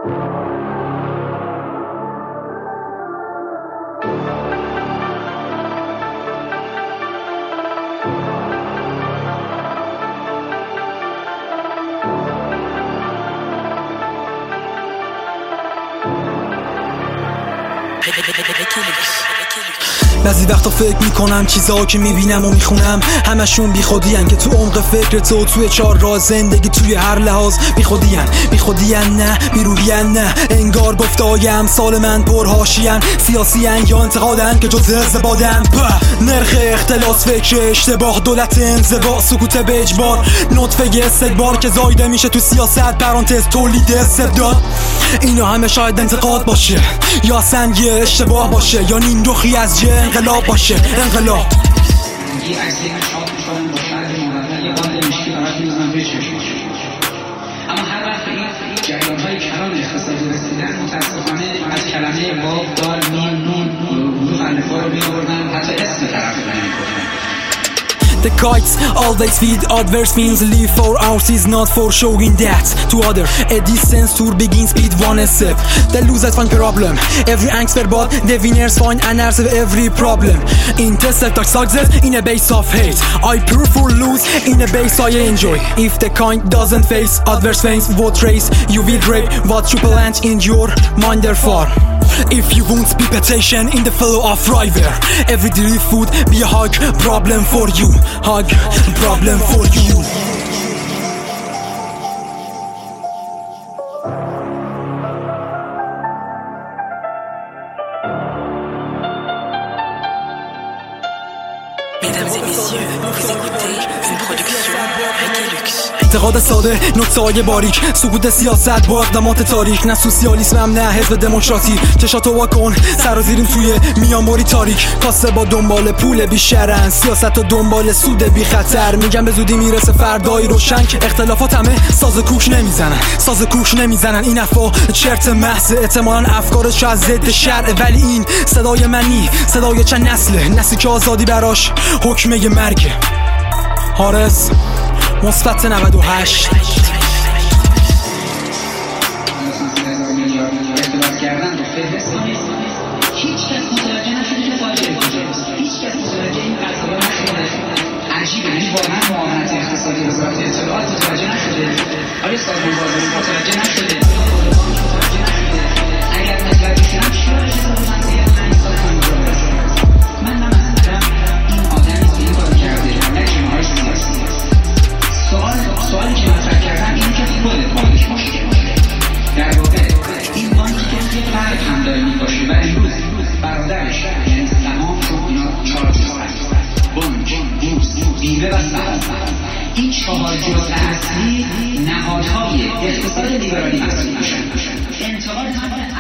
بعضی وقتا فکر میکنم چیزا که میبینم و میخونم همشون بیخودیان که تو عمق فکر تو توی چهار راه زندگی توی هر لحاظ بیخودیان نه بیروحیان نه انگار گفتای امثال من پرهاشیان سیاسیان یا انتقادن که جز زبادن نرخ اختلاس فکر اشتباه دولت انزوا سکوت به اجبار نطفه استکبار که زایده میشه تو سیاست پرانتز تولید استبداد اینا همه شاید انتقاد باشه یا اصلا یه اشتباه باشه یا نیم رخی از جه انقلاب باشه انقلاب اما هر وقت این جریان‌های کلان اقتصادی رسیدن متاسفانه از کلمه واو دال میم نون مخالفا رو می‌آوردن حتی اسم طرف رو نمی‌بردن. The kites always feed adverse means live for ours is not for showing that to other. A distance tour begins with one step. The losers find problem. Every angst verbal, the winners find an answer to every problem. Intercept success in a base of hate. I prefer lose in a base I enjoy. If the kind doesn't face adverse things, what race you will grab what you plant in your mind therefore. If you won't be patient in the flow of river, every daily food be a hug problem for you. Hug problem for you. Mesdames et messieurs, vous écoutez une production Rekelux. انتقاد ساده نکته‌های باریک سقوط سیاست با اقدامات تاریک نه سوسیالیسم نه حزب دموکراسی چشاتو واکن سرازیریم توی میانماری تاریک کاسه با دنبال پول بیشرن سیاست و دنبال سود بی خطر میگم به زودی میرسه فردایی روشن که اختلافات همه ساز کوک نمیزنن این افا چرت محض احتمالاً افکارش از ضد شرع ولی این صدای منی صدای چند نسلی که آزادی براش حکمه مرگ حارس مثبت 98 هیچ کس متوجه نشده که فاجعه کجاست. هیچ کس متوجه این قضایا نشده. عجیبه یعنی واقعا معاونت اقتصادی وزارت اطلاعات متوجه نشده. آیا سازمان بازرسی متوجه نشده؟ اگر متوجه شدن چرا اجازه منزیه من سازمان بازرسی من نمندم این آدمی که این کارو کرده نه جمعه‌های سیاسی. سوالی که مطرح کردم اینه که خودت بانکش مشکل باشه. در واقع این بانکی که توی فرق هم داره میباشه و امروز برادرش یعنی سهام چون اینا 4 جزء هست بانک، بورس، بیمه و سهام این 4 جزء اصلی نهادهای اقتصاد لیبرالی محسوب میشن. انتقاد